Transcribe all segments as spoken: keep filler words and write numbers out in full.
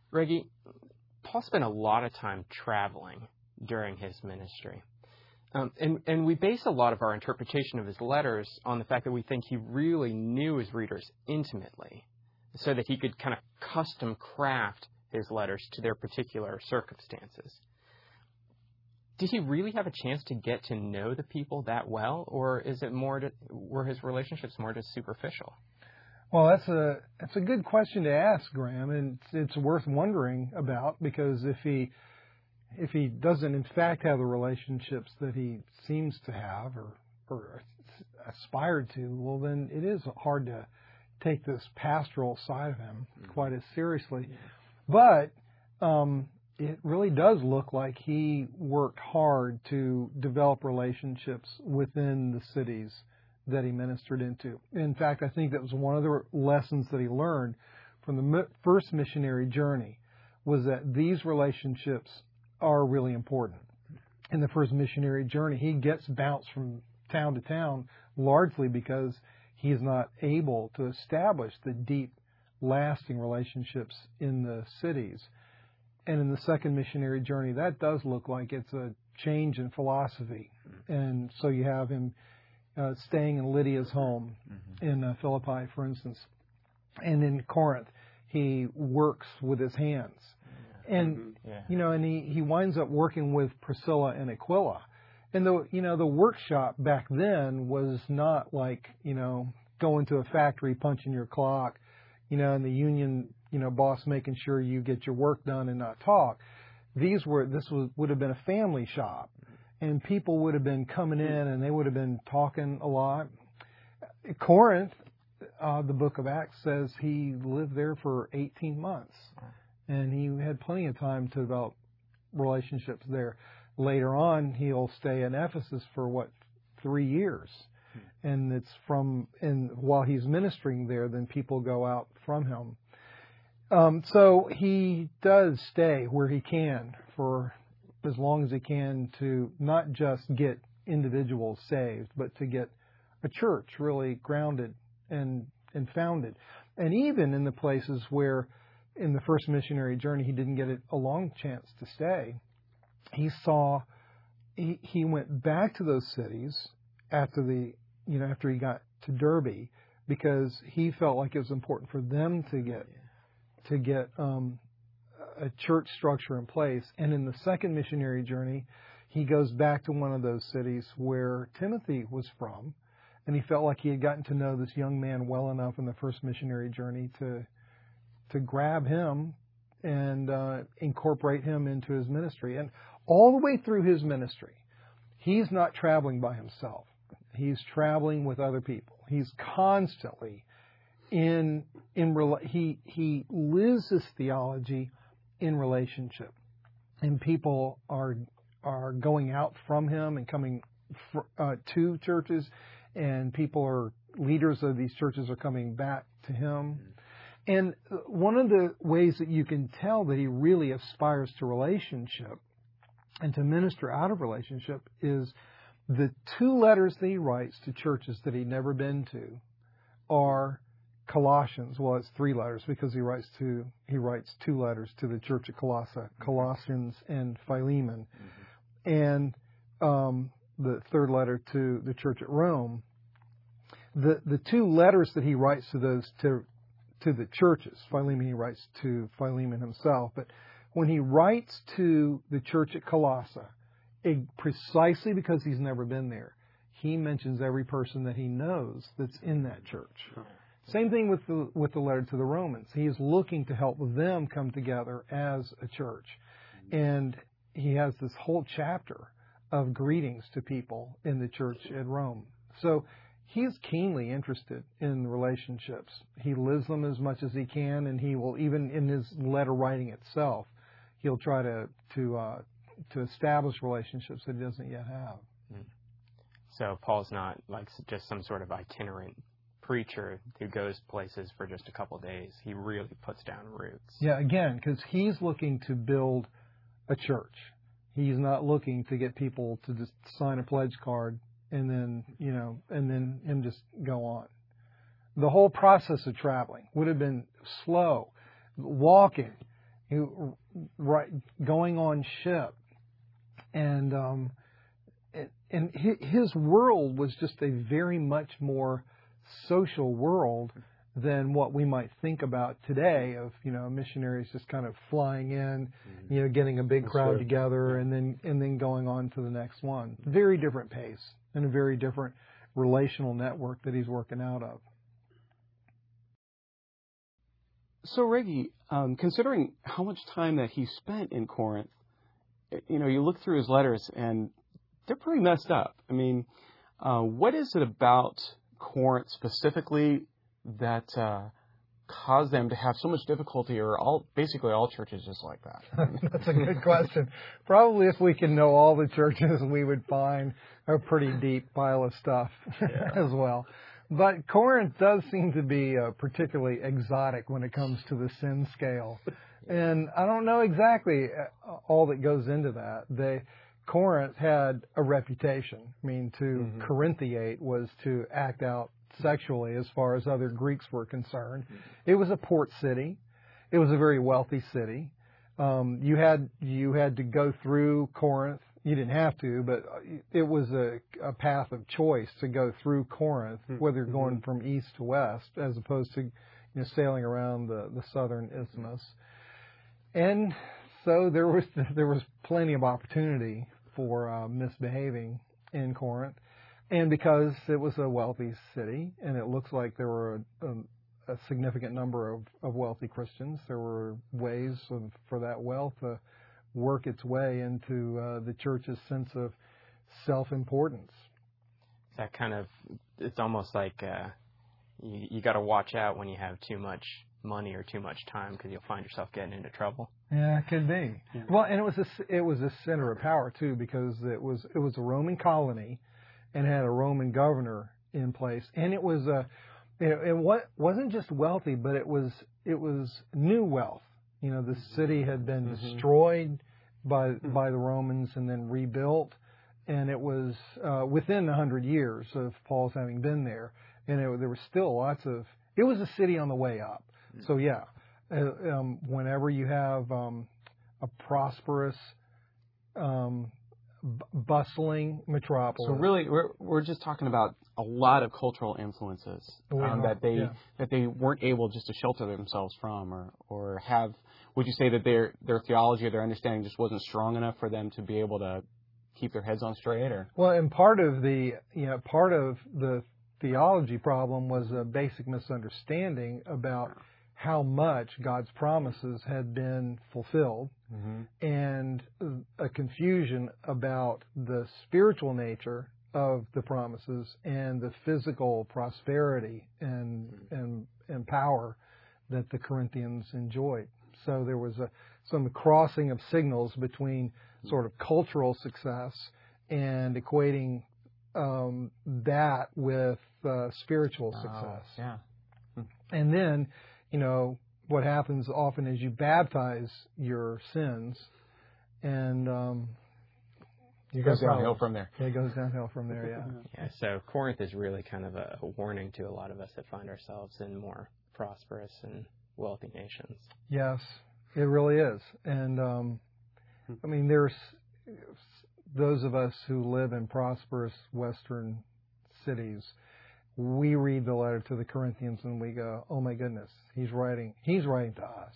Reggie, Paul spent a lot of time traveling during his ministry. Um, and, and we base a lot of our interpretation of his letters on the fact that we think he really knew his readers intimately, so that he could kind of custom craft his letters to their particular circumstances. Did he really have a chance to get to know the people that well, or is it more to, were his relationships more just superficial? Well, that's a that's a good question to ask, Graham, and it's, it's worth wondering about, because if he if he doesn't in fact have the relationships that he seems to have or or aspired to, well, then it is hard to take this pastoral side of him quite as seriously. But um, it really does look like he worked hard to develop relationships within the cities that he ministered into. In fact, I think that was one of the lessons that he learned from the first missionary journey, was that these relationships are really important. In the first missionary journey, he gets bounced from town to town largely because he's not able to establish the deep, lasting relationships in the cities. And in the second missionary journey, that does look like it's a change in philosophy. And so you have him uh, staying in Lydia's home mm-hmm. in uh, Philippi, for instance. And in Corinth, he works with his hands. And, mm-hmm. yeah. you know, and he, he winds up working with Priscilla and Aquila. And the, you know, the workshop back then was not like, you know, going to a factory, punching your clock, you know, and the union, you know, boss making sure you get your work done and not talk. These were, this was, would have been a family shop, and people would have been coming in and they would have been talking a lot. Corinth, uh, the book of Acts says he lived there for eighteen months, and he had plenty of time to develop relationships there. Later on, he'll stay in Ephesus for what, three years. And it's from, and while he's ministering there, then people go out from him. Um, so he does stay where he can for as long as he can, to not just get individuals saved, but to get a church really grounded and, and founded. And even in the places where in the first missionary journey he didn't get a long chance to stay, he saw, he, he went back to those cities after the, you know, after he got to Derbe, because he felt like it was important for them to get, to get um, a church structure in place. And in the second missionary journey, he goes back to one of those cities where Timothy was from, and he felt like he had gotten to know this young man well enough in the first missionary journey to, to grab him and uh, incorporate him into his ministry. And all the way through his ministry, he's not traveling by himself. He's traveling with other people. He's constantly in in he he lives his theology in relationship, and people are are going out from him and coming fr- uh, to churches, and people are leaders of these churches are coming back to him. And one of the ways that you can tell that he really aspires to relationship and to minister out of relationship is the two letters that he writes to churches that he'd never been to are Colossians. Well, it's three letters because he writes to he writes two letters to the church at Colossae, Colossians and Philemon, mm-hmm. and um, the third letter to the church at Rome. The the two letters that he writes to those to to the churches, Philemon he writes to Philemon himself, but when he writes to the church at Colossae, it, precisely because he's never been there, he mentions every person that he knows that's in that church. Same thing with the with the letter to the Romans. He is looking to help them come together as a church. And he has this whole chapter of greetings to people in the church at Rome. So he's keenly interested in relationships. He lives them as much as he can, and he will, even in his letter writing itself, he'll try to to uh, to establish relationships that he doesn't yet have. So Paul's not like just some sort of itinerant preacher who goes places for just a couple of days. He really puts down roots. Yeah, again, because he's looking to build a church. He's not looking to get people to just sign a pledge card and then, you know, and then him just go on. The whole process of traveling would have been slow, walking, he, right, going on ship, and um, and his world was just a very much more social world than what we might think about today of, you know, missionaries just kind of flying in, you know, getting a big That's crowd true. together Yeah. and then and then going on to the next one. Very different pace and a very different relational network that he's working out of. So, Reggie, um, considering how much time that he spent in Corinth, you know, you look through his letters and they're pretty messed up. I mean, uh, what is it about Corinth specifically that uh, caused them to have so much difficulty, or all basically all churches just like that? That's a good question. Probably if we can know all the churches, we would find a pretty deep pile of stuff Yeah. as well. But Corinth does seem to be uh, particularly exotic when it comes to the sin scale. And I don't know exactly all that goes into that. They, Corinth had a reputation. I mean, to Mm-hmm. Corinthiate was to act out sexually as far as other Greeks were concerned. Mm-hmm. It was a port city. It was a very wealthy city. Um, you had you had to go through Corinth. You didn't have to, but it was a, a path of choice to go through Corinth, whether you're going from east to west, as opposed to, you know, sailing around the, the southern isthmus. And so there was there was plenty of opportunity for uh, misbehaving in Corinth, and because it was a wealthy city, and it looks like there were a, a, a significant number of, of wealthy Christians, there were ways of, for that wealth to work its way into uh, the church's sense of self-importance. That kind of, it's almost like uh, you, you got to watch out when you have too much money or too much time, because you'll find yourself getting into trouble. Yeah, it could be. Yeah. Well, and it was a, it was a center of power too, because it was it was a Roman colony, and had a Roman governor in place, and it was a it, it what wasn't just wealthy, but it was it was new wealth. You know, the city had been Mm-hmm. destroyed by Mm-hmm. by the Romans and then rebuilt, and it was uh, within a hundred years of Paul's having been there, and it, there was still lots of. It was a city on the way up. So yeah, uh, um, whenever you have um, a prosperous, um, b- bustling metropolis. So really, we're we're just talking about a lot of cultural influences We um, are, that they yeah. that they weren't able just to shelter themselves from, or or have. Would you say that their their theology or their understanding just wasn't strong enough for them to be able to keep their heads on straight? Or Well, and part of the you know part of the theology problem was a basic misunderstanding about how much God's promises had been fulfilled, mm-hmm. and a confusion about the spiritual nature of the promises and the physical prosperity and and and power that the Corinthians enjoyed. So there was a some crossing of signals between sort of cultural success and equating um, that with uh, spiritual success. Oh, yeah. And then, you know, what happens often is you baptize your sins, and um, It goes downhill from there. It goes downhill from there, yeah. Yeah, so Corinth is really kind of a, a warning to a lot of us that find ourselves in more prosperous and wealthy nations. Yes, it really is. And, um, I mean, there's those of us who live in prosperous Western cities, we read the letter to the Corinthians and we go, oh my goodness, he's writing, he's writing to us.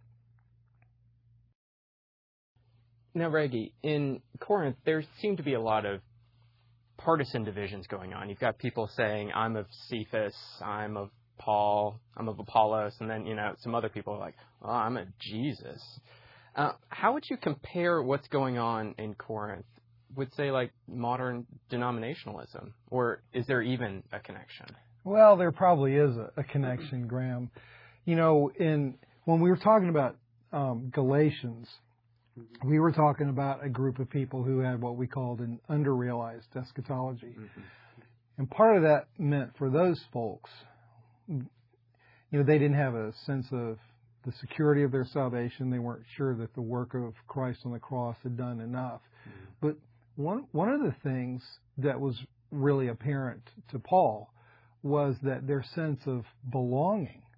Now, Reggie, in Corinth, there seem to be a lot of partisan divisions going on. You've got people saying, I'm of Cephas, I'm of Paul, I'm of Apollos, and then, you know, some other people are like, oh, I'm of Jesus. Uh, how would you compare what's going on in Corinth with, say, like modern denominationalism? Or is there even a connection? Well, there probably is a, a connection, Graham. You know, in when we were talking about um, Galatians, we were talking about a group of people who had what we called an under-realized eschatology. Mm-hmm. And part of that meant for those folks, you know, they didn't have a sense of the security of their salvation. They weren't sure that the work of Christ on the cross had done enough. Mm-hmm. But one one of the things that was really apparent to Paul was that their sense of belonging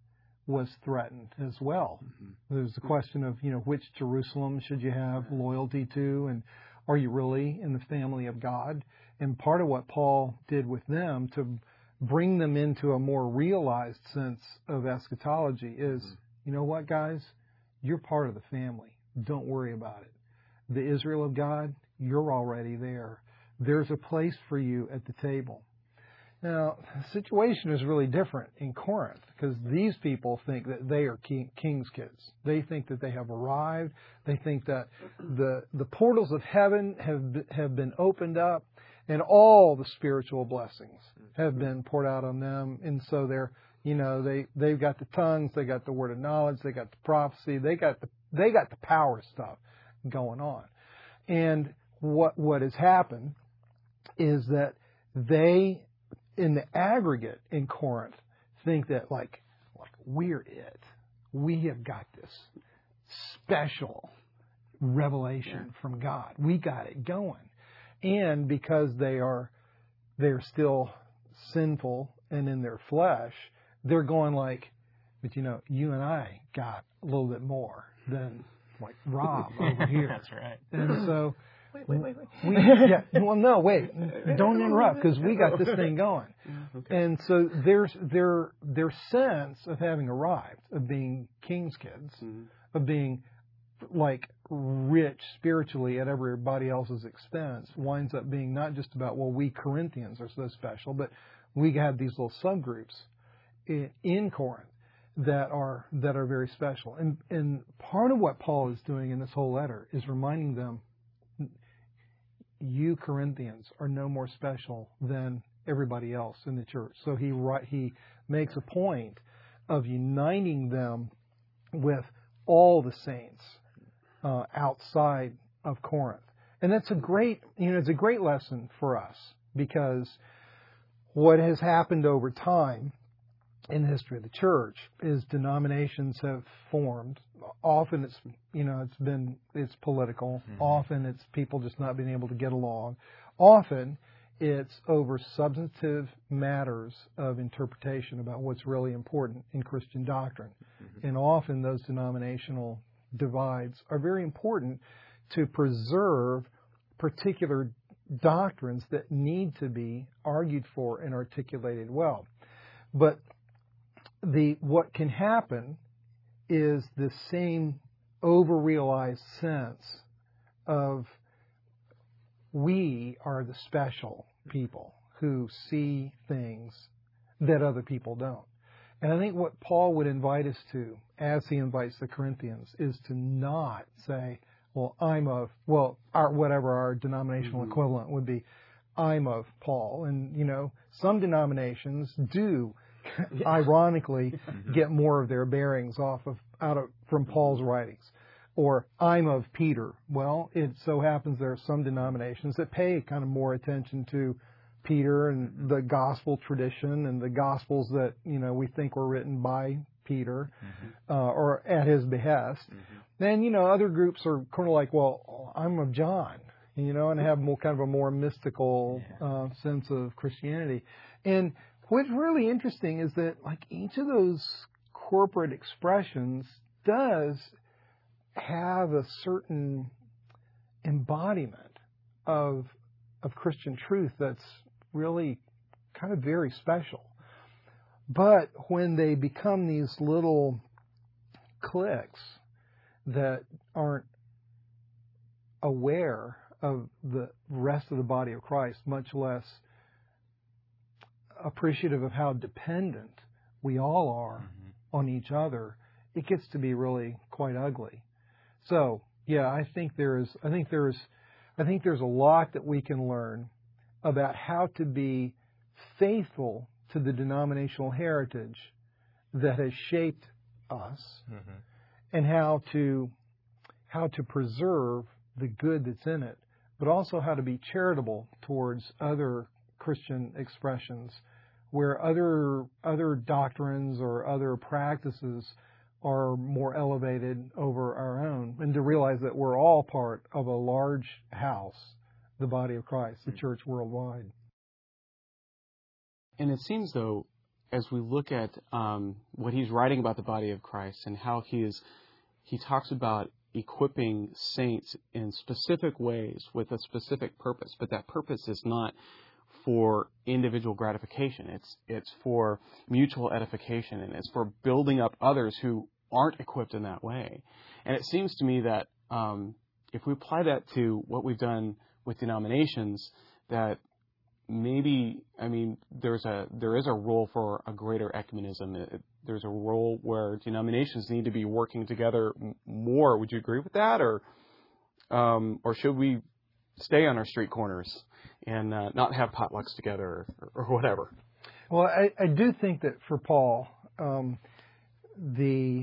was threatened as well. Mm-hmm. There's the question of, you know, which Jerusalem should you have loyalty to, and are you really in the family of God? And part of what Paul did with them to bring them into a more realized sense of eschatology is, mm-hmm. you know what, guys? You're part of the family. Don't worry about it. The Israel of God, you're already there. There's a place for you at the table. Now, the situation is really different in Corinth because these people think that they are king, king's kids. They think that they have arrived. They think that the the portals of heaven have have been opened up, and all the spiritual blessings have been poured out on them. And so they're, you know, they they've got the tongues, they got the word of knowledge, they got the prophecy, they got the they got the power stuff going on. And what what has happened is that they, in the aggregate in Corinth, think that like, like we're it. We have got this special revelation from God. We got it going. And because they are they're still sinful and in their flesh, they're going like, but you know, you and I got a little bit more than like Rob over here. That's right. And so Wait, wait, wait, wait. We, yeah, well, no, wait, don't interrupt because we got this thing going. Okay. And so there's their their sense of having arrived, of being king's kids, mm-hmm. of being like rich spiritually at everybody else's expense, winds up being not just about, well, we Corinthians are so special, but we have these little subgroups in, in Corinth that are that are very special. And and part of what Paul is doing in this whole letter is reminding them, you Corinthians are no more special than everybody else in the church. So he he makes a point of uniting them with all the saints uh, outside of Corinth, and that's a great you know it's a great lesson for us, because what has happened over time in the history of the church is denominations have formed. Often it's, you know, it's been, it's political. Mm-hmm. Often it's people just not being able to get along. Often it's over substantive matters of interpretation about what's really important in Christian doctrine. Mm-hmm. And often those denominational divides are very important to preserve particular doctrines that need to be argued for and articulated well. But the what can happen is the same overrealized sense of we are the special people who see things that other people don't. And I think what Paul would invite us to, as he invites the Corinthians, is to not say, well, I'm of, well, our, whatever our denominational mm-hmm. equivalent would be, I'm of Paul. And, you know, some denominations do ironically get more of their bearings off of out of from Paul's writings. Or I'm of Peter. Well, it so happens there are some denominations that pay kind of more attention to Peter and the gospel tradition and the gospels that, you know, we think were written by Peter mm-hmm. uh, or at his behest. Mm-hmm. Then, you know, other groups are kind of like, well, I'm of John, you know, and have more kind of a more mystical yeah. uh, sense of Christianity. And what's really interesting is that, like, each of those corporate expressions does have a certain embodiment of of Christian truth that's really kind of very special. But when they become these little cliques that aren't aware of the rest of the body of Christ, much less appreciative of how dependent we all are mm-hmm. on each other, it gets to be really quite ugly. So, yeah, I think there is I think there's I think there's a lot that we can learn about how to be faithful to the denominational heritage that has shaped us mm-hmm. and how to how to preserve the good that's in it, but also how to be charitable towards other Christian expressions where other other doctrines or other practices are more elevated over our own, and to realize that we're all part of a large house, the body of Christ, the church worldwide. And it seems, though, as we look at um, what he's writing about the body of Christ and how he is, he talks about equipping saints in specific ways with a specific purpose, but that purpose is not for individual gratification. It's it's for mutual edification, and it's for building up others who aren't equipped in that way. And it seems to me that um, if we apply that to what we've done with denominations, that maybe, I mean, there's a there is a role for a greater ecumenism. It, there's a role where denominations need to be working together more. Would you agree with that, or um, or should we stay on our street corners and uh, not have potlucks together or, or whatever? Well, I, I do think that for Paul, um, the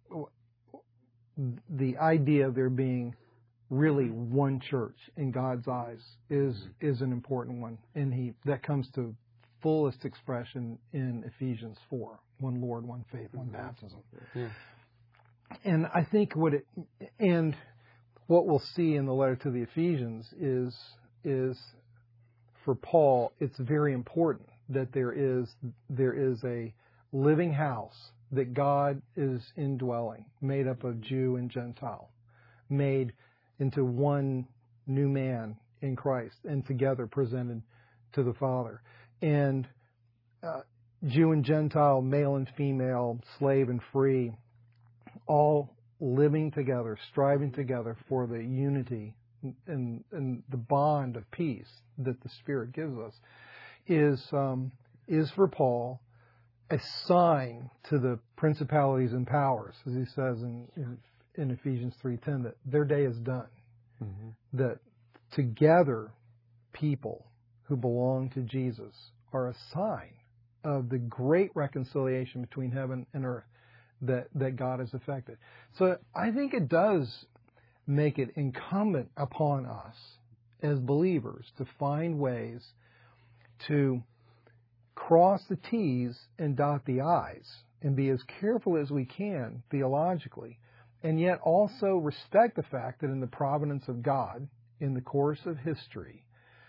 the idea of there being really one church in God's eyes is is an important one, and he that comes to fullest expression in Ephesians four: one Lord, one faith, one baptism. Yeah. And I think what it and what we'll see in the letter to the Ephesians is is for Paul, it's very important that there is there is a living house that God is indwelling, made up of Jew and Gentile, made into one new man in Christ, and together presented to the Father. And uh, Jew and Gentile, male and female, slave and free, all living together, striving together for the unity and, and the bond of peace that the Spirit gives us, is um, is for Paul a sign to the principalities and powers, as he says in, in in Ephesians three ten, that their day is done. Mm-hmm. That together people who belong to Jesus are a sign of the great reconciliation between heaven and earth that, that God has effected. So I think it does make it incumbent upon us as believers to find ways to cross the T's and dot the I's and be as careful as we can theologically, and yet also respect the fact that in the providence of God, in the course of history,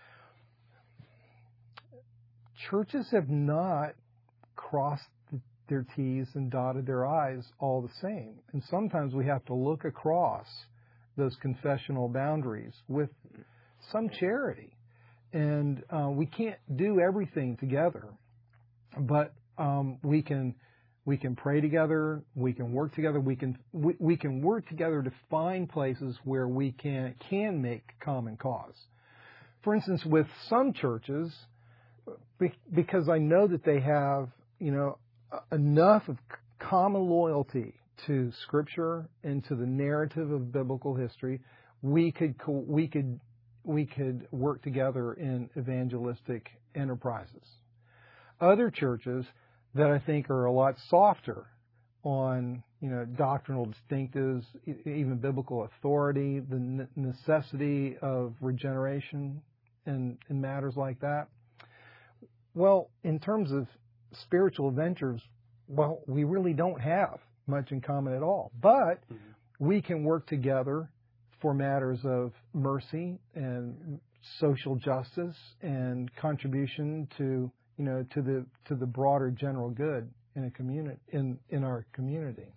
churches have not crossed their T's and dotted their I's all the same. And sometimes we have to look across those confessional boundaries with some charity. And uh, we can't do everything together, but um, we can we can pray together, we can work together, we can we, we can work together to find places where we can can make common cause. For instance, with some churches, because I know that they have, you know, enough of common loyalty to Scripture and to the narrative of biblical history, we could we could we could work together in evangelistic enterprises. Other churches that I think are a lot softer on, you know, doctrinal distinctives, even biblical authority, the necessity of regeneration, and, and matters like that. Well, in terms of spiritual adventures, well, we really don't have much in common at all. But mm-hmm. we can work together for matters of mercy and social justice and contribution to, you know, to the to the broader general good in a community in, in our community.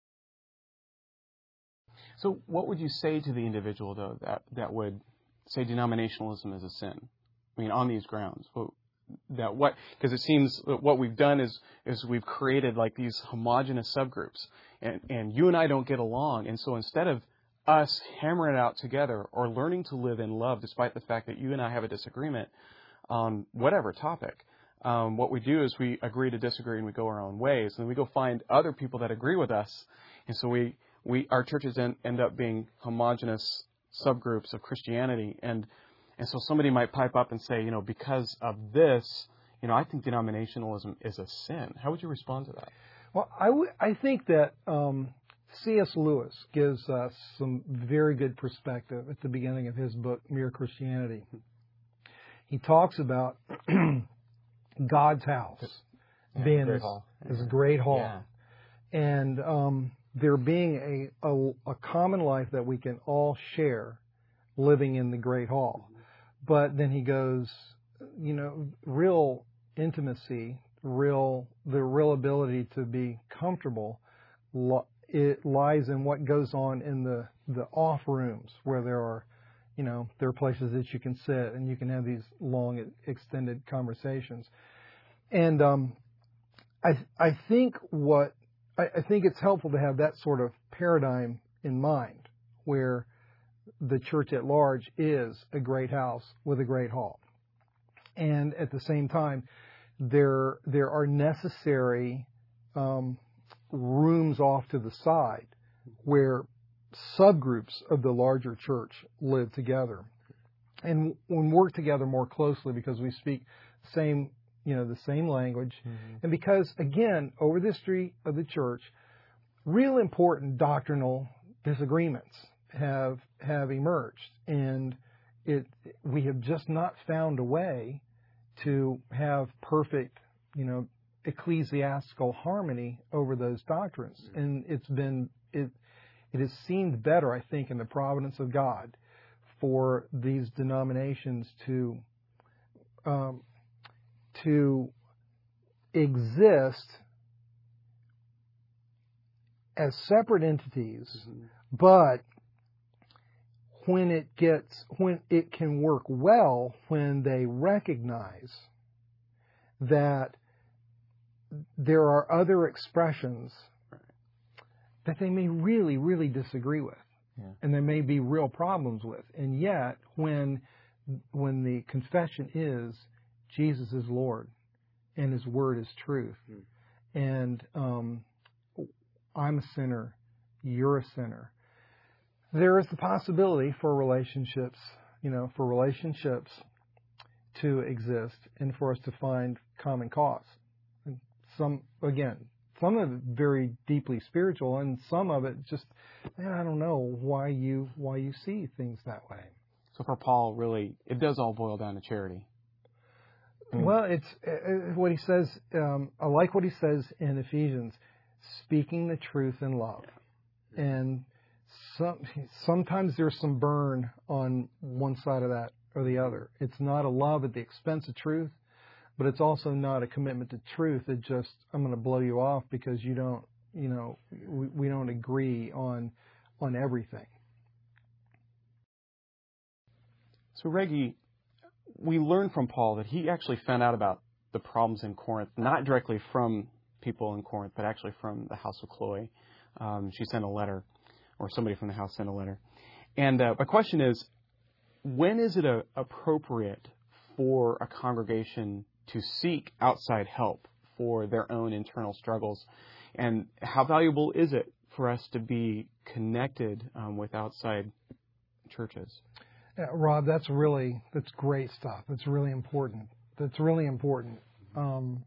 So what would you say to the individual, though, that, that would say denominationalism is a sin? I mean, on these grounds. Well, that what because it seems that what we've done is is we've created like these homogenous subgroups, and and you and I don't get along, and so instead of us hammering it out together or learning to live in love despite the fact that you and I have a disagreement on whatever topic, um, what we do is we agree to disagree and we go our own ways, and we go find other people that agree with us, and so we we our churches end, end up being homogenous subgroups of Christianity. and And so somebody might pipe up and say, you know, because of this, you know, I think denominationalism is a sin. How would you respond to that? Well, I, w- I think that um, C S Lewis gives us some very good perspective at the beginning of his book, Mere Christianity. He talks about God's house yeah, being great this, hall. this great hall. Yeah. And um, there being a, a, a common life that we can all share living in the great hall. But then he goes, you know, real intimacy real the real ability to be comfortable, it lies in what goes on in the the off rooms where there are, you know, there are places that you can sit and you can have these long extended conversations. And um, I I think what I, I think it's helpful to have that sort of paradigm in mind, where the church at large is a great house with a great hall. And at the same time, there there are necessary um, rooms off to the side where subgroups of the larger church live together and, and work together more closely because we speak same you know the same language, mm-hmm. and because again over the history of the church, real important doctrinal disagreements have have emerged, and it we have just not found a way to have perfect, you know, ecclesiastical harmony over those doctrines. And it's been it it has seemed better, I think, in the providence of God for these denominations to um, to exist as separate entities, mm-hmm. but when it gets, when it can work well, when they recognize that there are other expressions that they may really, really disagree with, yeah. and there may be real problems with, and yet when when the confession is Jesus is Lord and His Word is truth, mm. and um, I'm a sinner, you're a sinner. There is the possibility for relationships, you know, for relationships to exist and for us to find common cause. And some, again, some of it very deeply spiritual, and some of it just, man, I don't know why you why you see things that way. So for Paul, really, it does all boil down to charity. I mean, well, it's uh, what he says. Um, I like what he says in Ephesians, speaking the truth in love, yeah. and Some, sometimes there's some burn on one side of that or the other. It's not a love at the expense of truth, but it's also not a commitment to truth. It just, I'm going to blow you off because you don't, you know, we, we don't agree on on everything. So, Reggie, we learned from Paul that he actually found out about the problems in Corinth, not directly from people in Corinth, but actually from the house of Chloe. Um, she sent a letter. Or somebody from the house sent a letter. And uh, my question is, when is it a, appropriate for a congregation to seek outside help for their own internal struggles? And how valuable is it for us to be connected um, with outside churches? Yeah, Rob, that's really, that's great stuff. That's really important. That's really important. Um,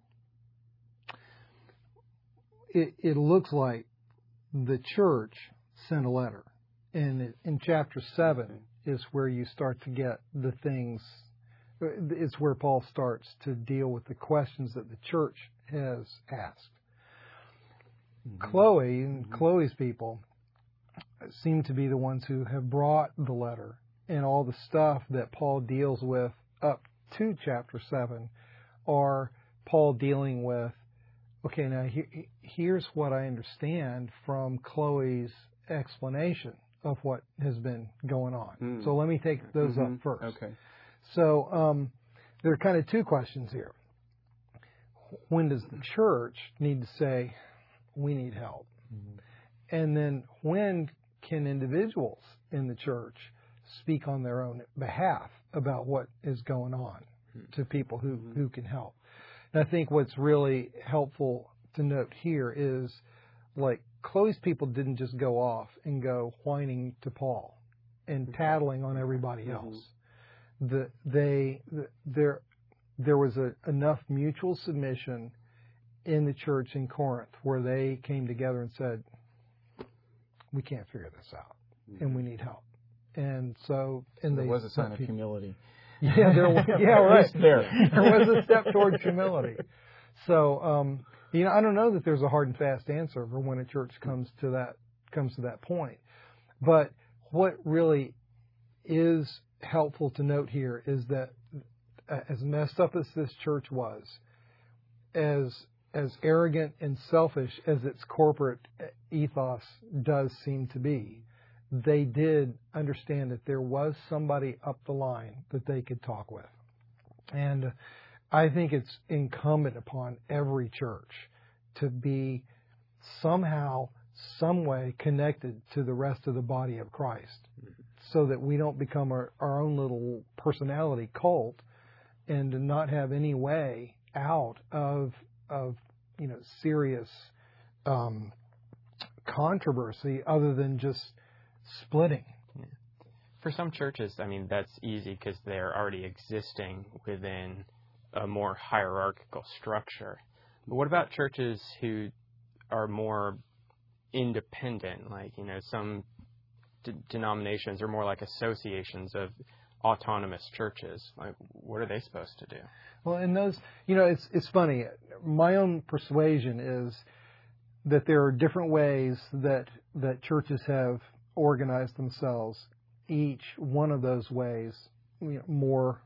it, it looks like the church sent a letter, and in chapter seven is where you start to get the things. It's where Paul starts to deal with the questions that the church has asked. Mm-hmm. Chloe and mm-hmm. Chloe's people seem to be the ones who have brought the letter, and all the stuff that Paul deals with up to chapter seven are Paul dealing with, okay, now he, here's what I understand from Chloe's explanation of what has been going on. Mm. So let me take those mm-hmm. up first. Okay. So um, there are kind of two questions here. When does the church need to say, we need help? Mm-hmm. And then when can individuals in the church speak on their own behalf about what is going on mm-hmm. to people who, mm-hmm. who can help? And I think what's really helpful to note here is, like, Chloe's people didn't just go off and go whining to Paul and tattling on everybody else. Mm-hmm. The, they, the, there, there was a, enough mutual submission in the church in Corinth where they came together and said, we can't figure this out, mm-hmm. and we need help. And so, and there they, was a sign of humility. Yeah, there was. Yeah, right. there. there was a step towards humility. So, um, you know, I don't know that there's a hard and fast answer for when a church comes to that comes to that point. But what really is helpful to note here is that, as messed up as this church was, as as arrogant and selfish as its corporate ethos does seem to be, they did understand that there was somebody up the line that they could talk with. And I think it's incumbent upon every church to be somehow, some way connected to the rest of the body of Christ, so that we don't become our, our own little personality cult and to not have any way out of, of you know, serious um, controversy other than just splitting. Yeah. For some churches, I mean, that's easy because they're already existing within a more hierarchical structure. But what about churches who are more independent, like, you know, some d- denominations are more like associations of autonomous churches? Like, what are they supposed to do? Well, in those, you know, it's it's funny. My own persuasion is that there are different ways that that churches have organized themselves. Each one of those ways, you know, more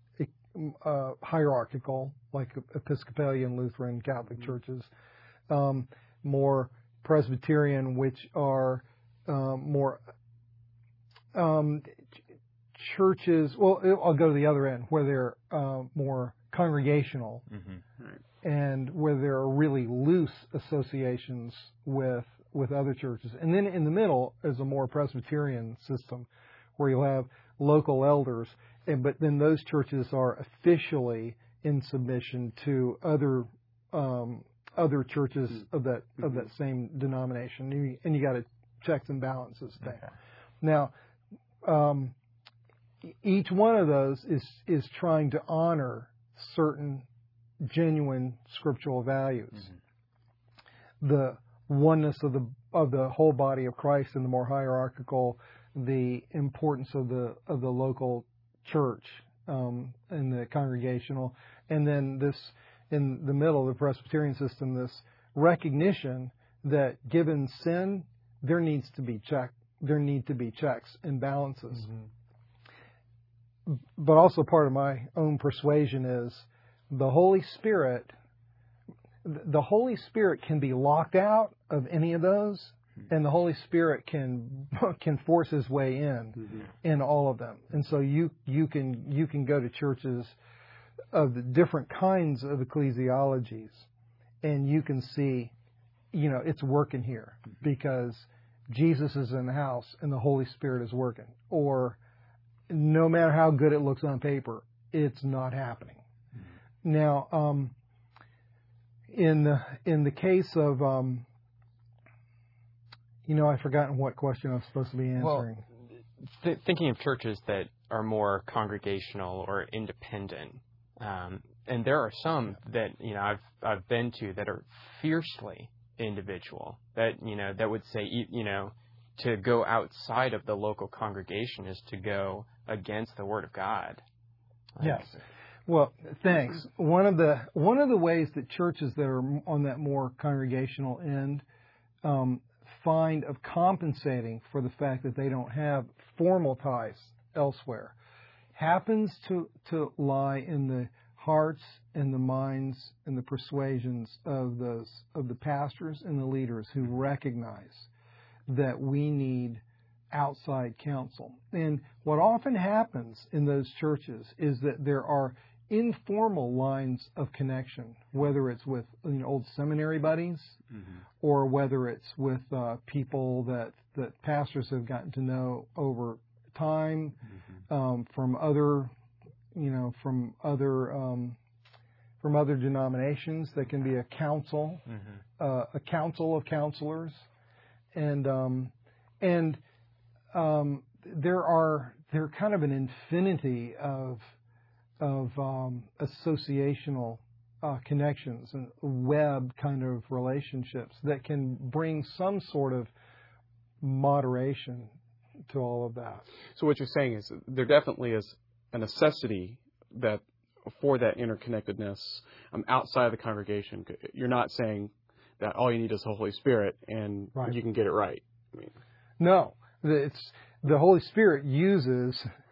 uh, hierarchical, like Episcopalian, Lutheran, Catholic mm-hmm. churches, um, more Presbyterian, which are um, more um, ch- churches. Well, I'll go to the other end, where they're uh, more congregational, mm-hmm. right. and where there are really loose associations with with other churches. And then in the middle is a more Presbyterian system, where you'll have local elders, and but then those churches are officially in submission to other um, other churches mm-hmm. of that of that same denomination, and you, and you got a checks and balances thing. Okay. Now, um, each one of those is is trying to honor certain genuine scriptural values. Mm-hmm. The oneness of the of the whole body of Christ, and the more hierarchical, the importance of the of the local church um, and the congregational, and then this in the middle, the Presbyterian system, this recognition that given sin, there needs to be check, there need to be checks and balances. Mm-hmm. But also part of my own persuasion is the Holy Spirit. The Holy Spirit can be locked out of any of those, and the Holy Spirit can can force His way in mm-hmm. in all of them. And so you you can you can go to churches of the different kinds of ecclesiologies, and you can see, you know, it's working here because Jesus is in the house and the Holy Spirit is working. Or no matter how good it looks on paper, it's not happening. Mm-hmm. Now, um, in the in the case of um, you know, I've forgotten what question I was supposed to be answering. Well, th- thinking of churches that are more congregational or independent, um, and there are some that, you know, I've I've been to that are fiercely individual. That, you know, that would say, you know, to go outside of the local congregation is to go against the Word of God. Like, yes. Well, thanks. One of the one of the ways that churches that are on that more congregational end um, find of compensating for the fact that they don't have formal ties elsewhere happens to, to lie in the hearts and the minds and the persuasions of those of the pastors and the leaders who recognize that we need outside counsel. And what often happens in those churches is that there are informal lines of connection, whether it's with, you know, old seminary buddies, mm-hmm. or whether it's with uh, people that, that pastors have gotten to know over time, mm-hmm. um, from other, you know, from other um, from other denominations. That can be a council, mm-hmm. uh, a council of counselors, and um, and um, there are there are kind of an infinity of of um, associational uh, connections and web kind of relationships that can bring some sort of moderation to all of that. So what you're saying is there definitely is a necessity that for that interconnectedness um, outside of the congregation. You're not saying that all you need is the Holy Spirit and right. you can get it right. I mean, no, it's the Holy Spirit uses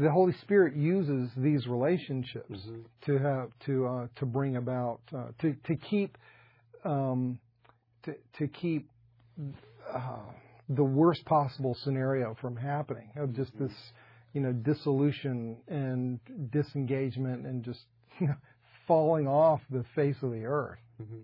the Holy Spirit uses these relationships Mm-hmm. to have to uh, to bring about uh, to to keep um, to to keep uh, the worst possible scenario from happening, of just this, you know, dissolution and disengagement and just, you know, falling off the face of the earth. Mm-hmm.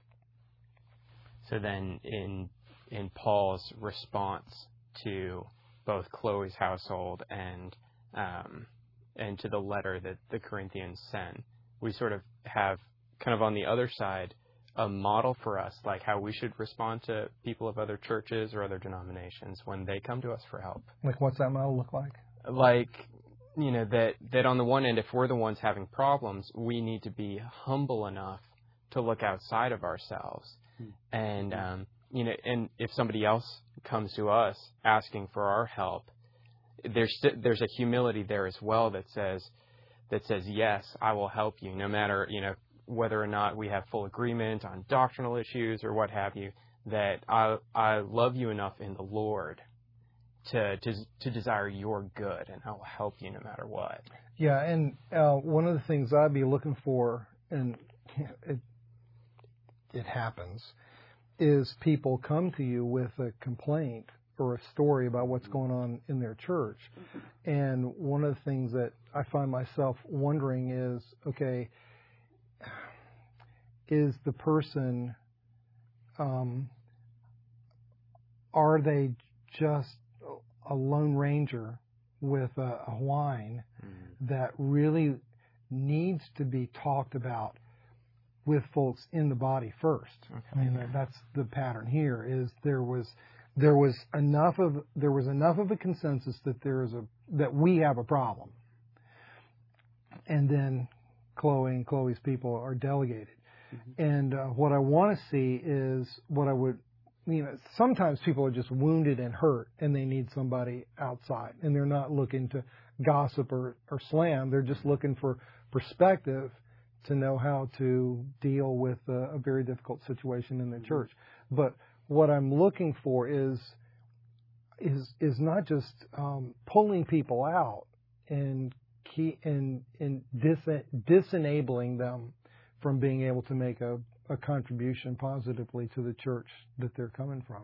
So then, in in Paul's response to both Chloe's household and um, and to the letter that the Corinthians sent, we sort of have kind of on the other side a model for us, like how we should respond to people of other churches or other denominations when they come to us for help. Like, what's that model look like? Like, you know, that, that on the one end, if we're the ones having problems, we need to be humble enough to look outside of ourselves. Hmm. And, um, you know, and if somebody else comes to us asking for our help, there's there's a humility there as well that says, that says, yes, I will help you, no matter, you know, whether or not we have full agreement on doctrinal issues or what have you, that I I love you enough in the Lord to to to desire your good, and I will help you no matter what. Yeah, and uh, one of the things I'd be looking for, and it it happens, is people come to you with a complaint or a story about what's going on in their church. And one of the things that I find myself wondering is, okay, is the person, um, are they just a lone ranger with a, a whine mm. that really needs to be talked about with folks in the body first? Okay. I mean, that's the pattern here. Is there was there was enough of there was enough of a consensus that there is a that we have a problem, and then Chloe and Chloe's people are delegated. Mm-hmm. And uh, what I want to see is what I would, you know, sometimes people are just wounded and hurt and they need somebody outside, and they're not looking to gossip or, or slam. They're just looking for perspective to know how to deal with a, a very difficult situation in the mm-hmm. church. But what I'm looking for is is is not just um, pulling people out and key and and dis, disenabling them from being able to make a, a contribution positively to the church that they're coming from.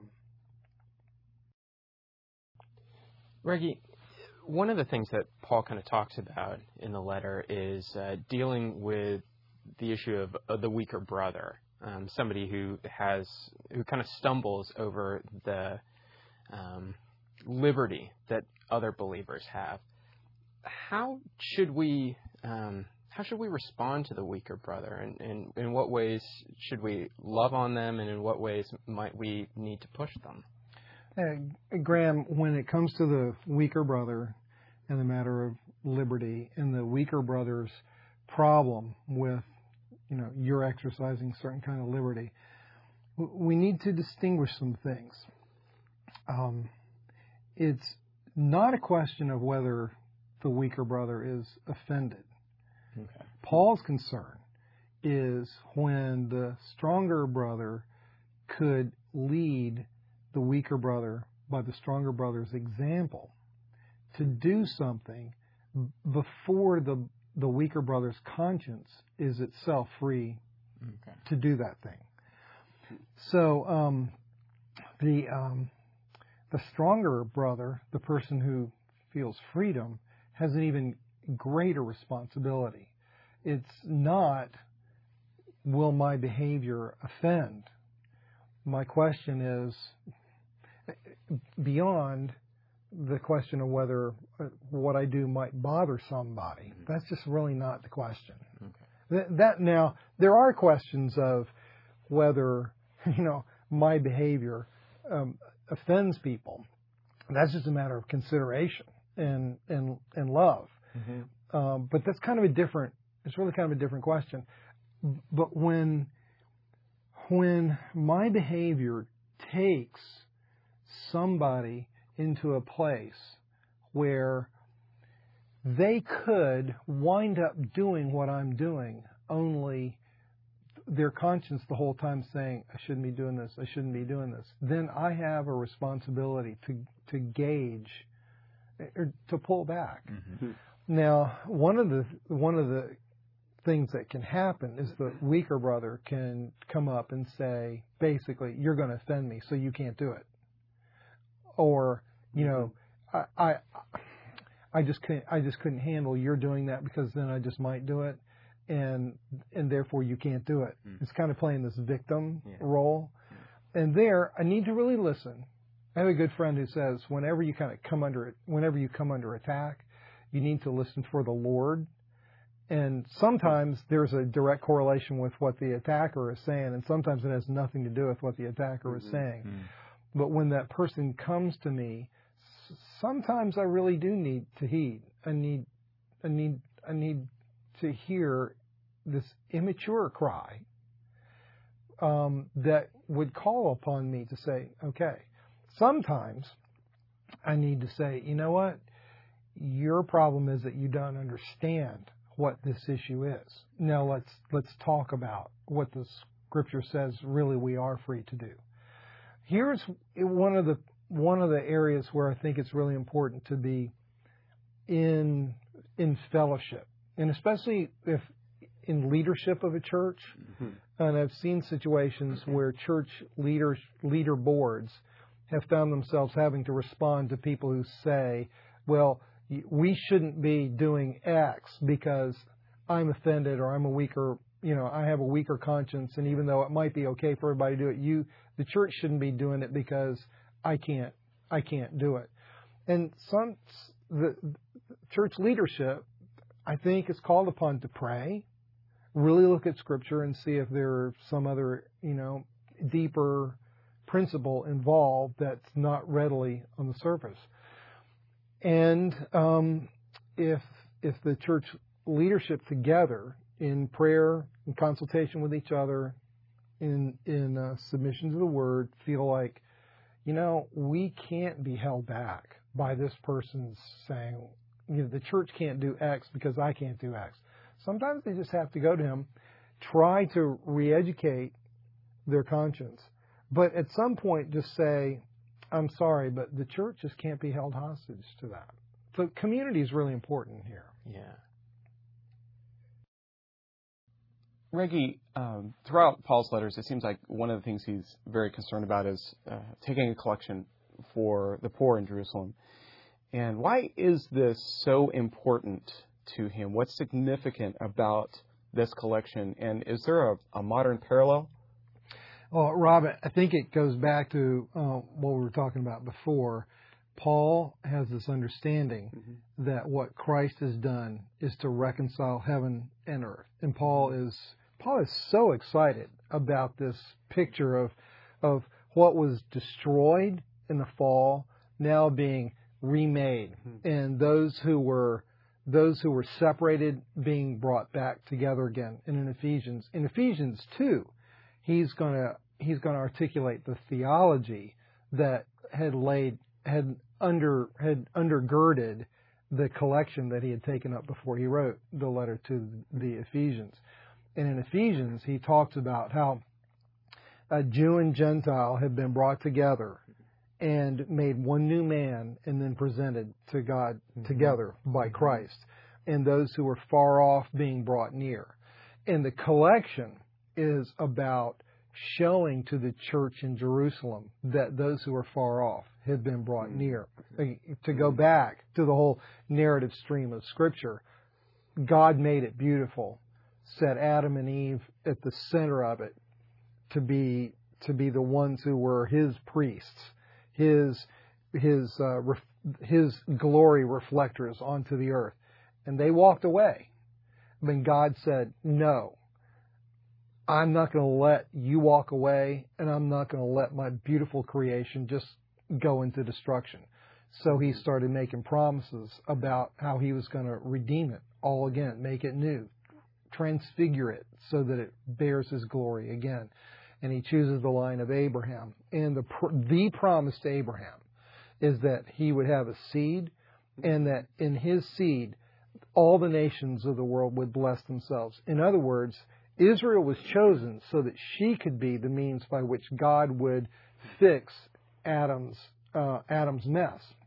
Reggie, one of the things that Paul kind of talks about in the letter is uh, dealing with the issue of, of the weaker brother, um, somebody who has who kind of stumbles over the um, liberty that other believers have. How should we um, how should we respond to the weaker brother, and, and in what ways should we love on them, and in what ways might we need to push them? Uh, Graham, when it comes to the weaker brother and the matter of liberty, and the weaker brother's problem with, you know, you're exercising certain kind of liberty, we need to distinguish some things. Um, it's not a question of whether the weaker brother is offended. Okay. Paul's concern is when the stronger brother could lead the weaker brother by the stronger brother's example to do something before the the weaker brother's conscience is itself free okay. to do that thing. So um, the um, the stronger brother, the person who feels freedom, has an even greater responsibility. It's not, will my behavior offend? My question is beyond the question of whether what I do might bother somebody. Mm-hmm. That's just really not the question. Okay. That, that now, there are questions of whether, you know, my behavior um, offends people. That's just a matter of consideration and and, and love. Mm-hmm. Um, but that's kind of a different, it's really kind of a different question. But when when my behavior takes somebody into a place where they could wind up doing what I'm doing, only their conscience the whole time saying, I shouldn't be doing this, I shouldn't be doing this, then I have a responsibility to to gauge or to pull back. Mm-hmm. Now, one of the one of the things that can happen is the weaker brother can come up and say, basically, you're going to offend me, so you can't do it. Or, you know, I, I, I just couldn't, I just couldn't handle your doing that because then I just might do it, and and therefore you can't do it. Mm. It's kind of playing this victim yeah. role, yeah. and there I need to really listen. I have a good friend who says whenever you kind of come under it, whenever you come under attack, you need to listen for the Lord. And sometimes there's a direct correlation with what the attacker is saying, and sometimes it has nothing to do with what the attacker mm-hmm. is saying. Mm-hmm. But when that person comes to me, sometimes I really do need to heed. I need, I need, I need to hear this immature cry um, that would call upon me to say, okay. Sometimes I need to say, you know what? Your problem is that you don't understand what this issue is. Now let's let's talk about what the Scripture says really we are free to do. Here's one of the one of the areas where I think it's really important to be in in fellowship, and especially if in leadership of a church. Mm-hmm. And I've seen situations mm-hmm. where church leaders leader boards have found themselves having to respond to people who say, well, we shouldn't be doing X because I'm offended or I'm a weaker, you know, I have a weaker conscience, and even though it might be okay for everybody to do it, you, the church shouldn't be doing it because I can't, I can't do it. And some, the, the church leadership, I think, is called upon to pray, really look at Scripture and see if there are some other, you know, deeper principle involved that's not readily on the surface. And um, if if the church leadership together in prayer, in consultation with each other, in in uh, submission to the Word, feel like, you know, we can't be held back by this person's saying, you know, the church can't do X because I can't do X. Sometimes they just have to go to him, try to re-educate their conscience. But at some point, just say, I'm sorry, but the church just can't be held hostage to that. So community is really important here. Yeah. Reggie, um, throughout Paul's letters, it seems like one of the things he's very concerned about is uh, taking a collection for the poor in Jerusalem. And why is this so important to him? What's significant about this collection? And is there a, a modern parallel? Well, Rob, I think it goes back to uh, what we were talking about before. Paul has this understanding mm-hmm. that what Christ has done is to reconcile heaven and earth. And Paul is Paul is so excited about this picture of of what was destroyed in the fall now being remade, mm-hmm. and those who were those who were separated being brought back together again. And in Ephesians, in Ephesians two, he's going to he's going to articulate the theology that had laid had under had undergirded the collection that he had taken up before he wrote the letter to the Ephesians. And in Ephesians, he talks about how a Jew and Gentile had been brought together and made one new man and then presented to God mm-hmm. together by Christ, and those who were far off being brought near. And the collection is about showing to the church in Jerusalem that those who are far off have been brought near. To go back to the whole narrative stream of Scripture, God made it beautiful, set Adam and Eve at the center of it to be to be the ones who were His priests, His His uh, ref, His glory reflectors onto the earth, and they walked away. When God said, "No, I'm not going to let you walk away, and I'm not going to let my beautiful creation just go into destruction." So He started making promises about how He was going to redeem it all again, make it new, transfigure it so that it bears His glory again. And He chooses the line of Abraham. And the the promise to Abraham is that he would have a seed, and that in his seed, all the nations of the world would bless themselves. In other words, Israel was chosen so that she could be the means by which God would fix Adam's uh, Adam's mess.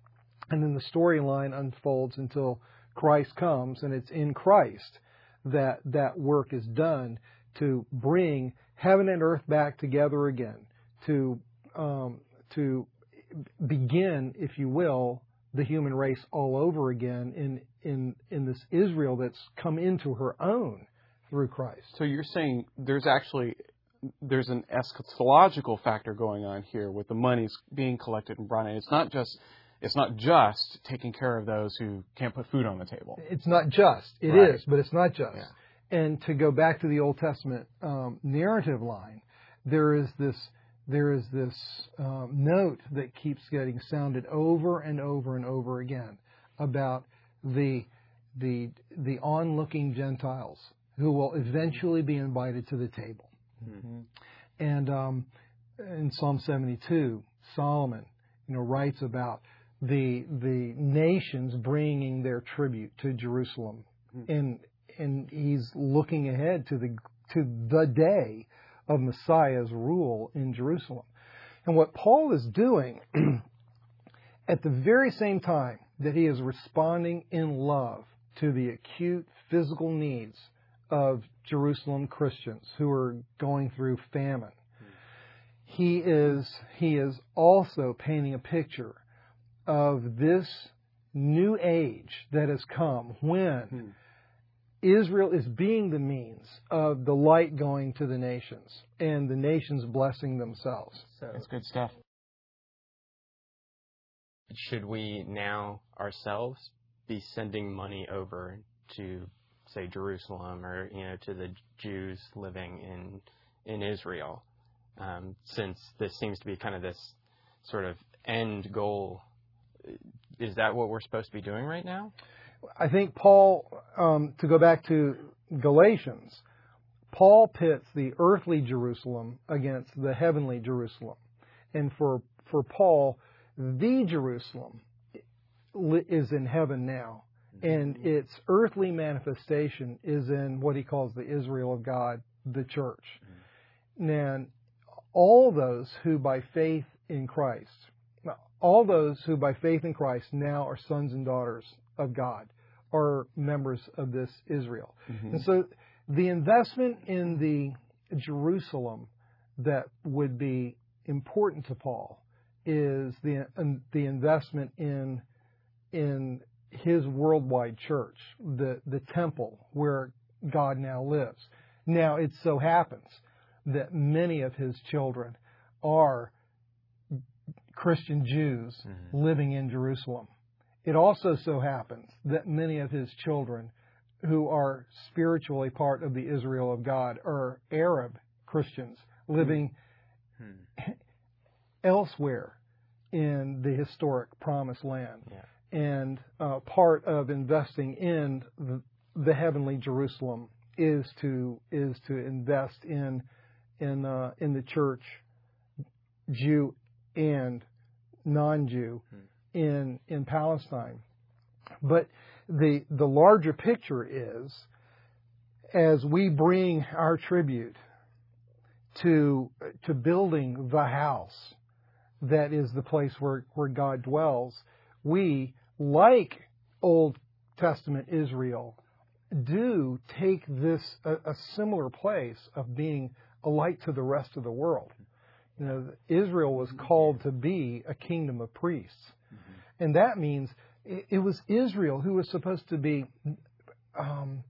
And then the storyline unfolds until Christ comes, and it's in Christ that that work is done to bring heaven and earth back together again, to um, to begin, if you will, the human race all over again in in in this Israel that's come into her own through Christ. So you're saying there's actually there's an eschatological factor going on here with the monies being collected and brought in. It's not just it's not just taking care of those who can't put food on the table. It's not just. It Right. is, but it's not just. Yeah. And to go back to the Old Testament um, narrative line, there is this there is this um, note that keeps getting sounded over and over and over again about the the the onlooking Gentiles who will eventually be invited to the table. Mm-hmm. And um, in Psalm seventy-two, Solomon, you know, writes about the the nations bringing their tribute to Jerusalem, mm-hmm. and and he's looking ahead to the to the day of Messiah's rule in Jerusalem. And what Paul is doing at the very same time that he is responding in love to the acute physical needs of Jerusalem Christians who are going through famine, he is he is also painting a picture of this new age that has come when hmm. Israel is being the means of the light going to the nations and the nations blessing themselves. So that's good stuff. Should we now ourselves be sending money over to, say, Jerusalem or, you know, to the Jews living in in Israel, um, since this seems to be kind of this sort of end goal? Is that what we're supposed to be doing right now? I think Paul, um, to go back to Galatians, Paul pits the earthly Jerusalem against the heavenly Jerusalem. And for for Paul, the Jerusalem is in heaven now. And its earthly manifestation is in what he calls the Israel of God, the church. And all those who by faith in Christ, all those who by faith in Christ now are sons and daughters of God, are members of this Israel. Mm-hmm. And so the investment in the Jerusalem that would be important to Paul is the um, the investment in in his worldwide church, the the temple where God now lives. Now it so happens that many of his children are Christian Jews mm-hmm. living in Jerusalem. It also so happens that many of his children who are spiritually part of the Israel of God are Arab Christians living mm-hmm. elsewhere in the historic Promised Land. Yeah. And uh, part of investing in the, the heavenly Jerusalem is to is to invest in in uh, in the church, Jew and non-Jew, hmm. in in Palestine. But the the larger picture is, as we bring our tribute to to building the house that is the place where, where God dwells, we, like Old Testament Israel, do take this a, a similar place of being a light to the rest of the world. You know, Israel was called to be a kingdom of priests. Mm-hmm. And that means it, it was Israel who was supposed to be um,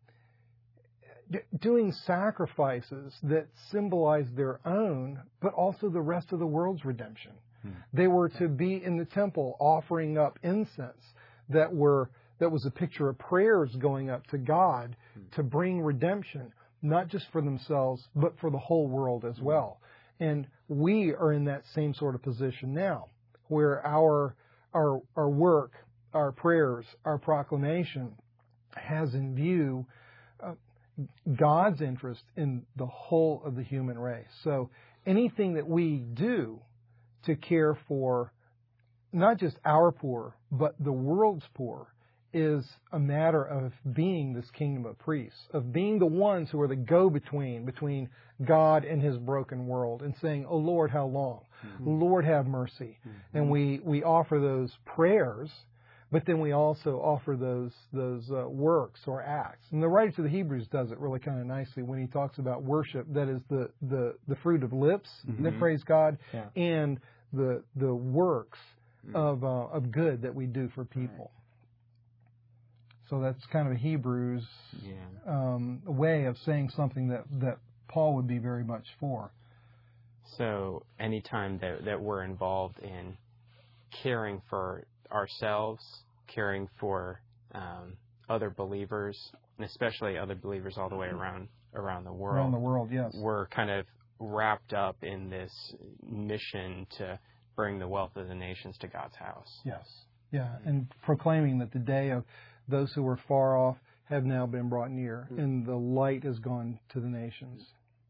d- doing sacrifices that symbolized their own, but also the rest of the world's redemption. Mm-hmm. They were to be in the temple offering up incense that were that was a picture of prayers going up to God mm-hmm. to bring redemption, not just for themselves, but for the whole world as well. And we are in that same sort of position now, where our our our work, our prayers, our proclamation has in view uh, God's interest in the whole of the human race. So anything that we do to care for not just our poor, but the world's poor, is a matter of being this kingdom of priests, of being the ones who are the go-between between God and his broken world, and saying, "Oh Lord, how long? Mm-hmm. Lord, have mercy." Mm-hmm. And we, we offer those prayers but then we also offer those those uh, works or acts. And the writer to the Hebrews does it really kind of nicely when he talks about worship, that is the, the, the fruit of lips Mm-hmm. that praise God, Yeah. and the the works Mm. of uh, of good that we do for people. So that's kind of a Hebrews Yeah. um, way of saying something that, that Paul would be very much for. So anytime that, that we're involved in caring for ourselves, caring for um, other believers, and especially other believers all the way around around the world, Around the world, yes. we're kind of wrapped up in this mission to bring the wealth of the nations to God's house. Yes. Yeah, and proclaiming that the day of those who were far off have now been brought near, Mm. and the light has gone to the nations.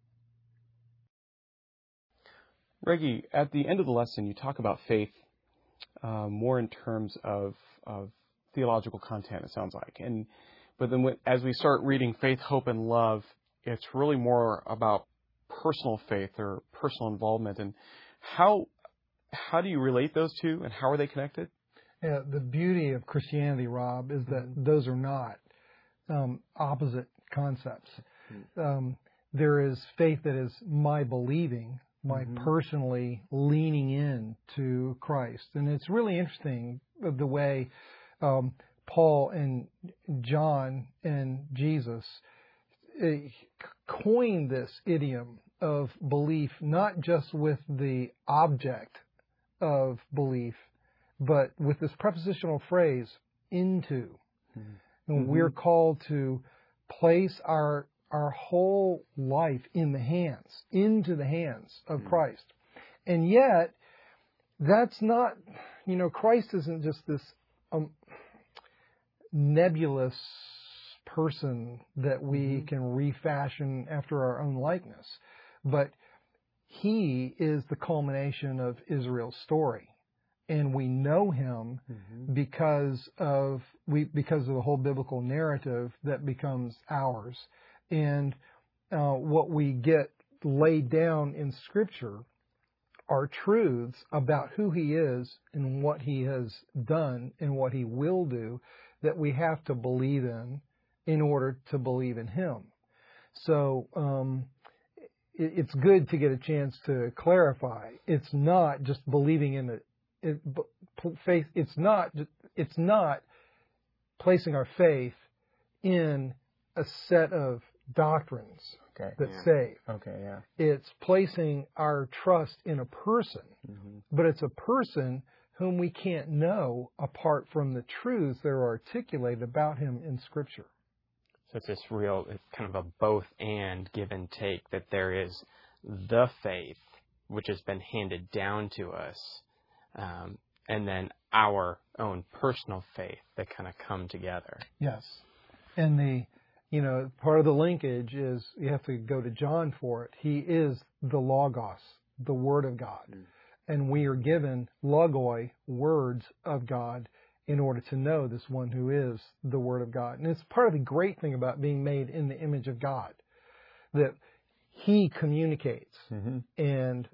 Reggie, at the end of the lesson, you talk about faith uh, more in terms of, of theological content, it sounds like. And but then when, as we start reading faith, hope, and love, it's really more about personal faith or personal involvement. And how how do you relate those two, and how are they connected? Yeah, the beauty of Christianity, Rob, is that Mm-hmm. those are not um, opposite concepts. Mm-hmm. Um, there is faith that is my believing, my Mm-hmm. personally leaning in to Christ. And it's really interesting the way um, Paul and John and Jesus uh, coined this idiom of belief, not just with the object of belief, but with this prepositional phrase, into. Mm-hmm. And we're called to place our our whole life in the hands, into the hands of Mm-hmm. Christ. And yet, that's not, you know, Christ isn't just this um, nebulous person that we Mm-hmm. can refashion after our own likeness. But he is the culmination of Israel's story. And we know him Mm-hmm. because of we because of the whole biblical narrative that becomes ours. And uh, what we get laid down in Scripture are truths about who he is and what he has done and what he will do that we have to believe in in order to believe in him. So um, it, it's good to get a chance to clarify. It's not just believing in it. It, faith. It's not. It's not placing our faith in a set of doctrines Okay. that Yeah. save. Okay. Yeah. It's placing our trust in a person, Mm-hmm. but it's a person whom we can't know apart from the truths that are articulated about him in Scripture. So it's this real, it's kind of a both and give and take, that there is the faith, which has been handed down to us, um, and then our own personal faith that kind of come together. Yes. And the, you know, part of the linkage is you have to go to John for it. He is the Logos, the Word of God. Mm. And we are given logoi, words of God, in order to know this one who is the Word of God. And it's part of the great thing about being made in the image of God, that he communicates, Mm-hmm. and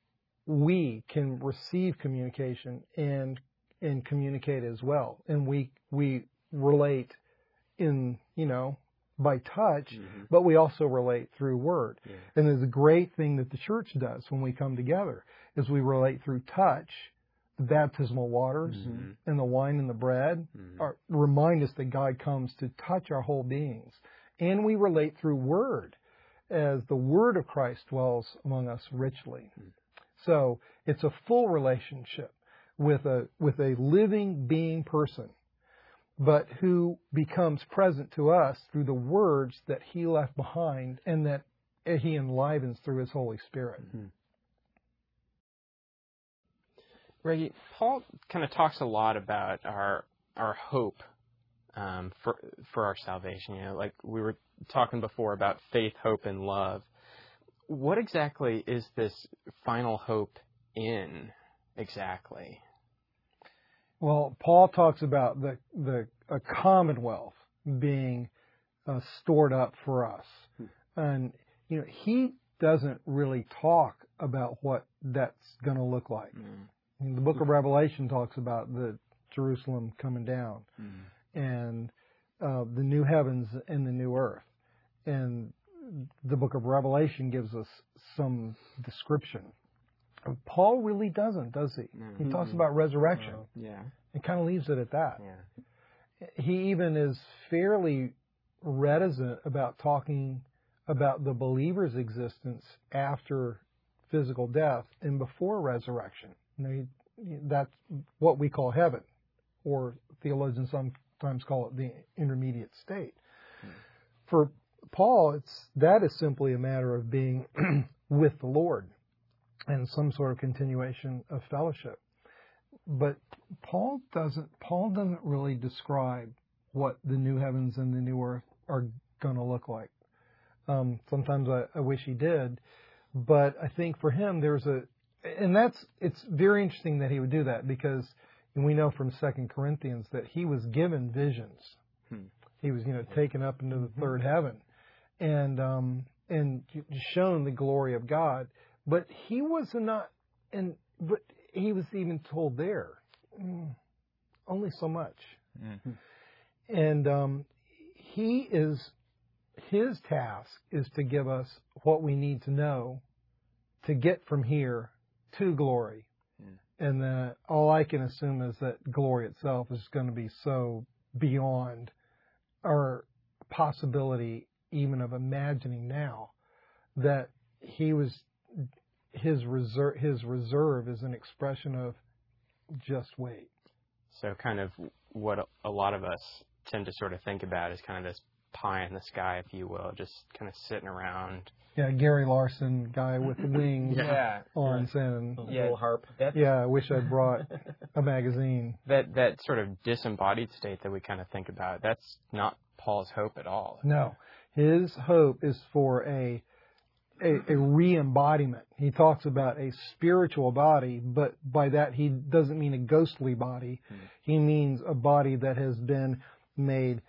we can receive communication and and communicate as well. And we we relate in, you know, by touch, Mm-hmm. but we also relate through word. Yeah. And there's a great thing that the church does when we come together is we relate through touch. The baptismal waters Mhm. and the wine and the bread Mhm. are, remind us that God comes to touch our whole beings. And we relate through word as the word of Christ dwells among us richly. Mhm. So it's a full relationship with a with a living being person, but who becomes present to us through the words that he left behind and that he enlivens through his Holy Spirit. Mm-hmm. Reggie, Paul kind of talks a lot about our our hope um, for for our salvation. You know, like we were talking before about faith, hope, and love. What exactly is this final hope in exactly? Well, Paul talks about the the a commonwealth being uh, stored up for us, and you know he doesn't really talk about what that's going to look like. Mm. I mean, the Book of Revelation talks about the Jerusalem coming down, Mm-hmm. and uh, the new heavens and the new earth. And the book of Revelation gives us some description. Paul really doesn't, does he? Mm-hmm. He talks about resurrection. Oh, yeah. It kind of leaves it at that. Yeah. He even is fairly reticent about talking about the believer's existence after physical death and before resurrection. You know, he, that's what we call heaven, or theologians sometimes call it the intermediate state. Hmm. For Paul, it's that is simply a matter of being with the Lord and some sort of continuation of fellowship. But Paul doesn't Paul doesn't really describe what the new heavens and the new earth are going to look like. Um, sometimes I, I wish he did, but I think for him there's a, and that's it's very interesting that he would do that, because we know from Second Corinthians that he was given visions. Hmm. He was, you know, taken up into the third heaven, and um, and shown the glory of God. But he was not, and but he was even told there, mm, only so much. Mm-hmm. And um, he is, his task is to give us what we need to know to get from here to glory. Yeah. And that all I can assume is that glory itself is going to be so beyond our possibility even of imagining now, that he was, his reserve, his reserve is an expression of just wait. So kind of what a lot of us tend to sort of think about is kind of this pie in the sky, if you will, just kind of sitting around. Yeah, Gary Larson, guy with the wings yeah. on, saying, yeah, little harp. That's, yeah, I wish I'd brought a magazine. That that sort of disembodied state that we kind of think about, that's not Paul's hope at all. No. His hope is for a a, a re-embodiment. He talks about a spiritual body, but by that he doesn't mean a ghostly body. Hmm. He means a body that has been made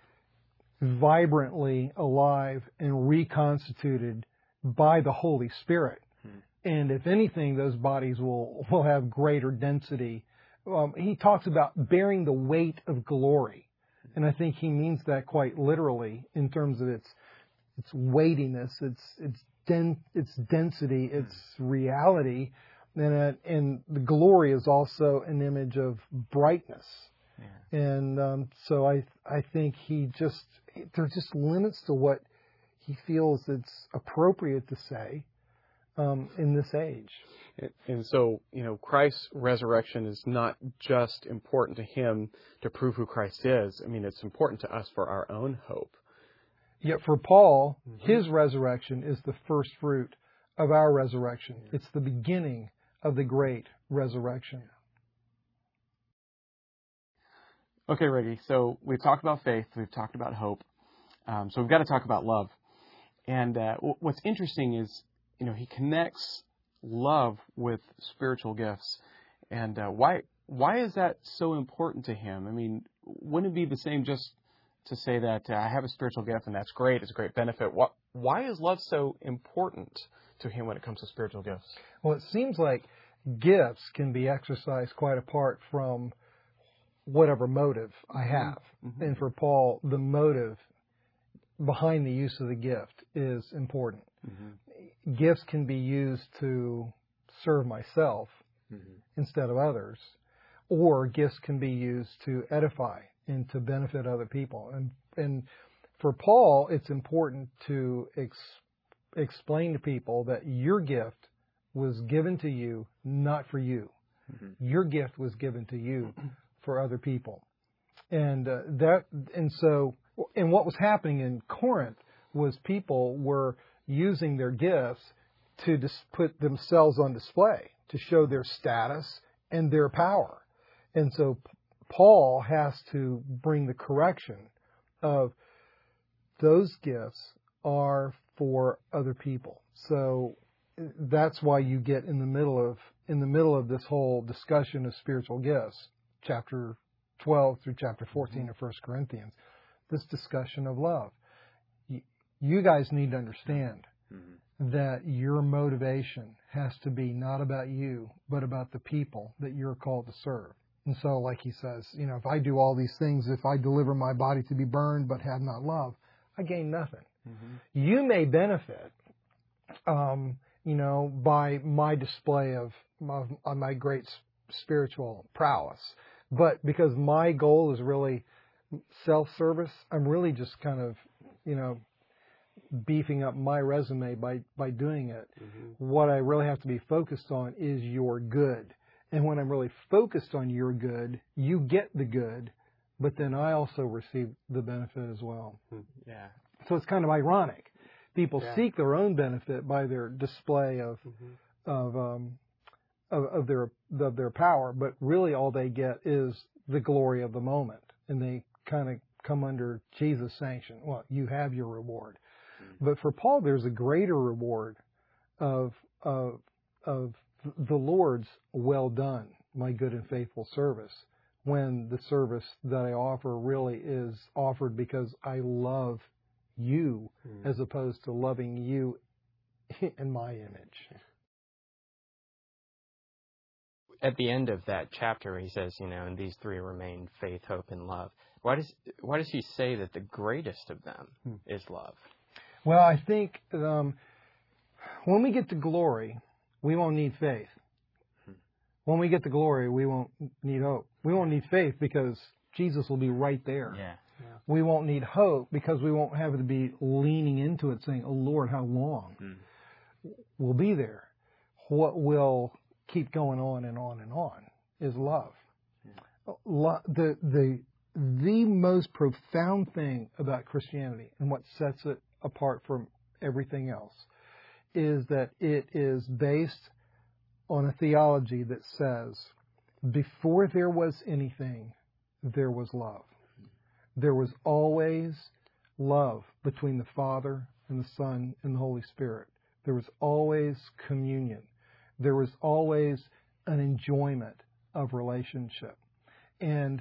vibrantly alive and reconstituted by the Holy Spirit. Hmm. And if anything, those bodies will, will have greater density. Um, he talks about bearing the weight of glory. And I think he means that quite literally in terms of its its weightiness, its its den, its density, its reality, and uh, and the glory is also an image of brightness. Yeah. And um, so I I think he just there's just limits to what he feels it's appropriate to say um, in this age. And so, you know, Christ's resurrection is not just important to him to prove who Christ is. I mean, it's important to us for our own hope. Yet for Paul, mm-hmm. his resurrection is the first fruit of our resurrection. It's the beginning of the great resurrection. Okay, Reggie, so we've talked about faith, we've talked about hope, um, so we've got to talk about love. And uh, what's interesting is, you know, he connects love with spiritual gifts. And uh, why why is that so important to him? I mean, wouldn't it be the same just to say that uh, I have a spiritual gift and that's great, it's a great benefit? What, why is love so important to him when it comes to spiritual gifts? Well, it seems like gifts can be exercised quite apart from whatever motive I have. Mm-hmm. And for Paul, the motive behind the use of the gift is important. Mm-hmm. Gifts can be used to serve myself mm-hmm. instead of others, or gifts can be used to edify and to benefit other people. And and for Paul, it's important to ex- explain to people that your gift was given to you, not for you. Mm-hmm. Your gift was given to you for other people. And uh, that and so and what was happening in Corinth was people were using their gifts to dis- put themselves on display, to show their status and their power. And so Paul has to bring the correction of those gifts are for other people. So that's why you get in the middle of in the middle of this whole discussion of spiritual gifts, chapter twelve through chapter fourteen mm-hmm. of First Corinthians, this discussion of love. You guys need to understand mm-hmm. that your motivation has to be not about you, but about the people that you're called to serve. And so, like he says, you know, if I do all these things, if I deliver my body to be burned but have not love, I gain nothing. Mm-hmm. You may benefit, um, you know, by my display of, of, of my great spiritual prowess. But because my goal is really self-service, I'm really just kind of, you know, beefing up my resume by, by doing it. Mm-hmm. What I really have to be focused on is your good. And when I'm really focused on your good, you get the good, but then I also receive the benefit as well. Yeah. So it's kind of ironic. People yeah. seek their own benefit by their display of mm-hmm. of, um, of of their of their power, but really all they get is the glory of the moment, and they kind of come under Jesus' sanction. Well, you have your reward. Mm-hmm. But for Paul, there's a greater reward of of of the Lord's well done, my good and faithful service, when the service that I offer really is offered because I love you mm. as opposed to loving you in my image. At the end of that chapter, he says, you know, and these three remain: faith, hope, and love. Why does why does he say that the greatest of them hmm. is love? Well, I think um, when we get to glory, we won't need faith. Hmm. When we get to glory, we won't need hope. We won't need faith because Jesus will be right there. Yeah. Yeah. We won't need hope because we won't have to be leaning into it saying, oh, Lord, how long? Hmm. We'll be there. What will keep going on and on and on is love. Yeah. The, the, the most profound thing about Christianity and what sets it apart from everything else is that it is based on a theology that says, before there was anything, there was love. There was always love between the Father and the Son and the Holy Spirit. There was always communion. There was always an enjoyment of relationship. And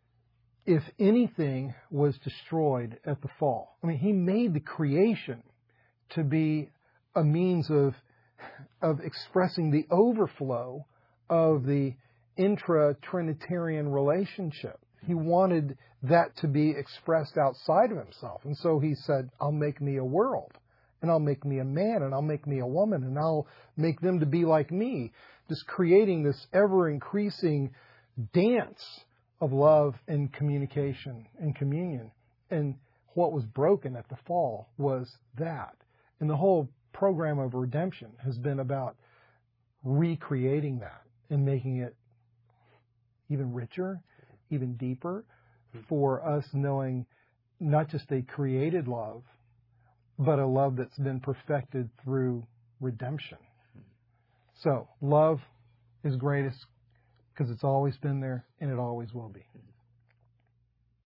if anything was destroyed at the fall, I mean, he made the creation to be a means of, of expressing the overflow of the intra-Trinitarian relationship. He wanted that to be expressed outside of himself. And so he said, I'll make me a world, and I'll make me a man, and I'll make me a woman, and I'll make them to be like me. Just creating this ever-increasing dance of love and communication and communion. And what was broken at the fall was that. And the whole program of redemption has been about recreating that and making it even richer, even deeper, for us knowing not just a created love, but a love that's been perfected through redemption. So love is greatest because it's always been there and it always will be.